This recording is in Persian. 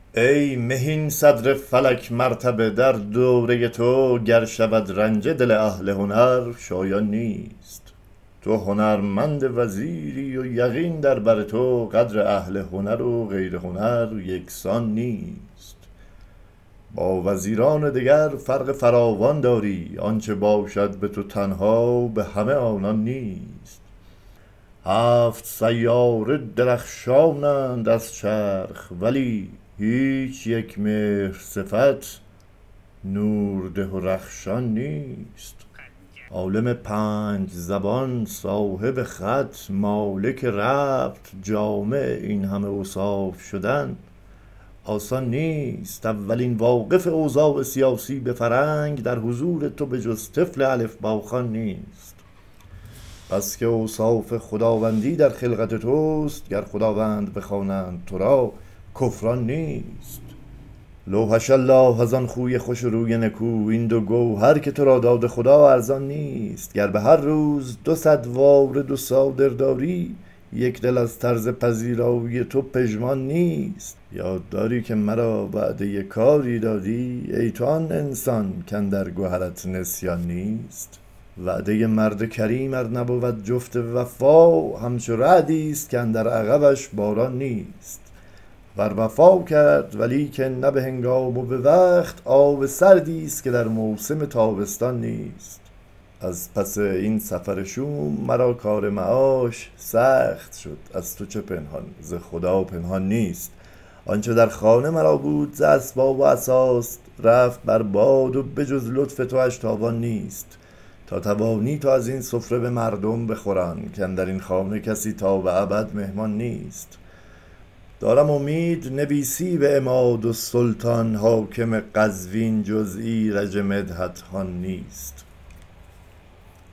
ای مهین صدر فلک مرتبه، در دوره تو گر شود رنجه دل اهل هنر شایان نیست. تو هنرمند وزیری و یقین در بر تو قدر اهل هنر و غیر هنر یکسان نیست. با وزیران دگر فرق فراوان داری، آنچه باشد به تو تنها به همه آنان نیست. هفت سیاره درخشانند از چرخ، ولی هیچ یک مهر صفت نورده و رخشان نیست. عالم پنج زبان صاحب خط مالک ربط جامع، این همه اوصاف شدن آسان نیست. اولین واقف اوضاع سیاسی به فرنگ در حضور تو به جز طفل الفبا خوان نیست. بس که اوصاف خداوندی در خلقت توست، گر خداوند بخوانند تو را کفران نیست. لوحش الله از آن خوی خوش و روی نکو، این دو گوهر که تو را داد خدا ارزان نیست. گر به هر روز 200 وارد و صادر داری، یک دل از طرز پذیرایی تو پژمان نیست. یاد داری که مرا وعده کاری دادی، ای تو آن انسان کاندر گهرت نسیان نیست. وعده مرد کریم ار نبود جفت وفا، همچو رعدی است کاندر عقبش باران نیست. ور وفا کرد ولیکن نه به هنگام و به وقت، آب سردی است که در موسم تابستان نیست. از پس این سفر شوم مرا کار معاش سخت شد، از تو چه پنهان ز خدا پنهان نیست. آنچه در خانه مرا بود ز اسباب و اساس، رفت بر باد و به جز لطف تو تاوان نیست. تا توانی تو از این سفره به مردم بخوران، کاندر این خانه کسی تا به ابد مهمان نیست. دارم امید نویسی به عماد و سلطان حاکم قزوین، جز ایرج مدحت هان نیست.